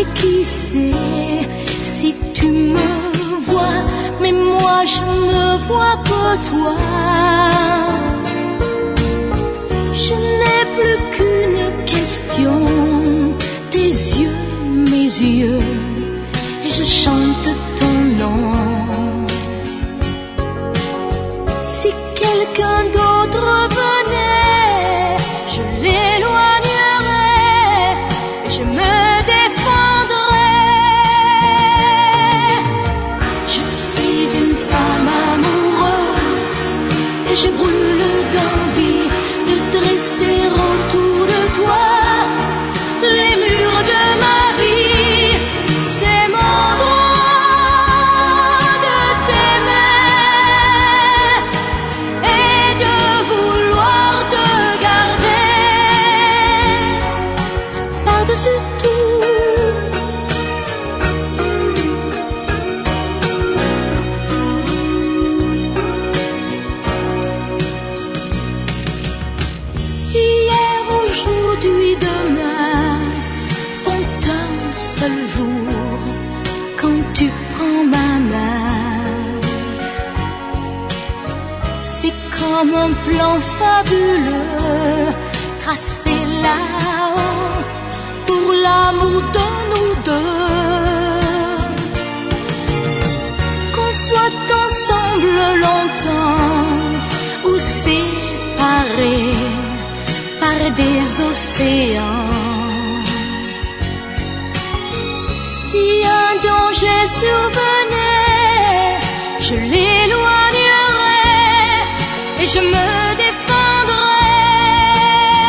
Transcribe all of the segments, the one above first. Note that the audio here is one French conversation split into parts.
Et qui sait si tu me vois, mais moi je ne vois que toi. Je n'ai plus qu'une question, tes yeux, mes yeux, et je chante ton nom. Si quelqu'un d'autre venait, je l'éloignerais et je me défendrais. Je suis une femme amoureuse et je brûle d'envie de dresser autour de toi les murs de ma vie. C'est mon droit de t'aimer et de vouloir te garder par-dessus tout. Hier, aujourd'hui, demain font un seul jour quand tu prends ma main. C'est comme un plan fabuleux tracé là-haut pour l'amour de nous deux. Qu'on soit ensemble longtemps ou séparés par des océans. Si un danger survenait, je l'éloignerais et je me défendrais.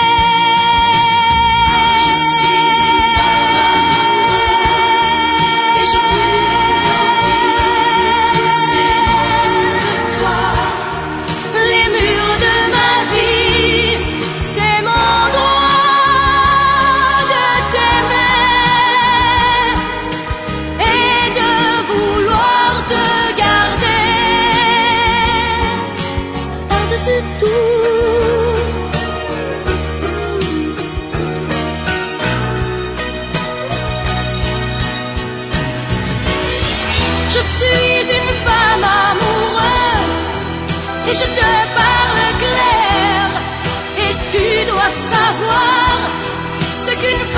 Je suis une femme amoureuse et je brûle d'envie de dresser autour de toi les murs de ma vie. C'est mon droit de t'aimer et de vouloir te garder par-dessus tout. Je suis une femme amoureuse et je te parle clair, et tu dois savoir ce qu'une